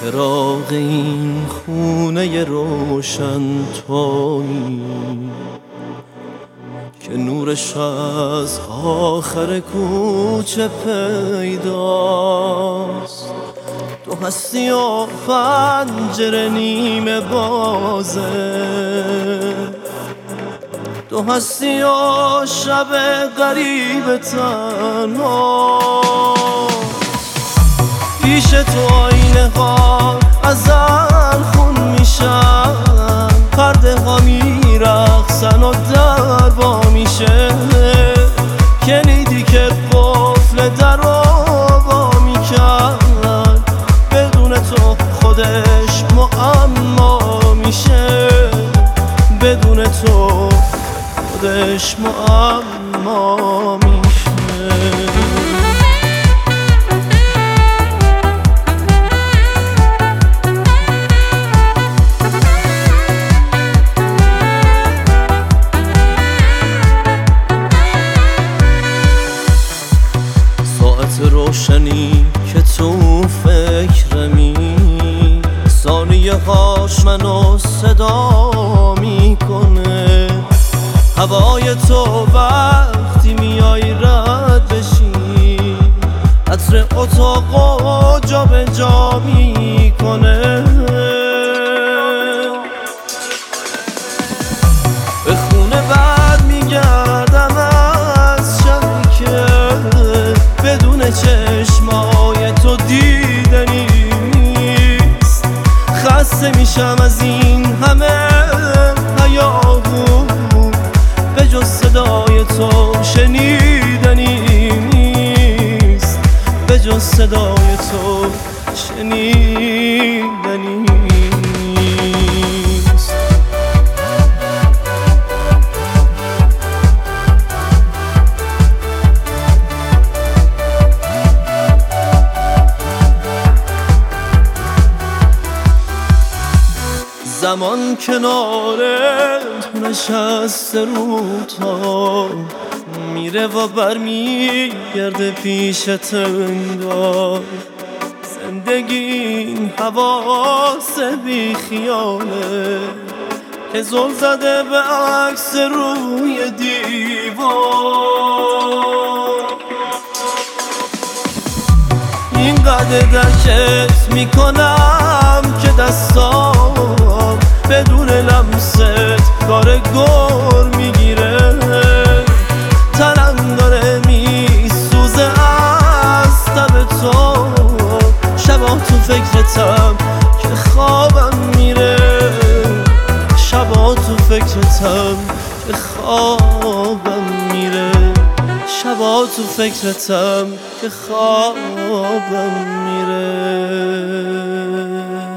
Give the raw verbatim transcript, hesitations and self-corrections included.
چراغ این خونه روشن تویی که نورش از آخر کوچه پیداست. تو هستی و پنجره نیمه بازه، تو هستی و شب غریب تنها. پیش تو آینه ها ازل خون میشن، پرده ها میرقصن و در وا میشه. کلیدی که قفل در رو وا میکرد، بدون تو خودش معما میشه. بدون تو خودش معما میشه. روشنی که تو فکرمی، ثانیه هاش منو صدا میکنه. هوای تو وقتی میای رد بشی، عطر اتاقو جا به جا میکنه. به خونه بعد میگردم از شهری که بدون چشمای تو دیدنی نیست. خسته میشم از این همه هیاهو، به جز صدای تو شنیدنی نیست. به جز صدای تو شنیدنی نیست. زمان کنار تو نشسته رو تا میره و برمیگرده پیشت انگار. زندگی این حواس بی خیاله که زل زده به عکس روی دیوار. اینقدر درکت میکنم که دستام بدون لمست کار گر میگیره. تنم داره میسوزه از تب تو، شبا تو فکرتم که خوابم میره. شبا تو فکرتم که خوابم میره. شبا تو فکرتم که خوابم میره.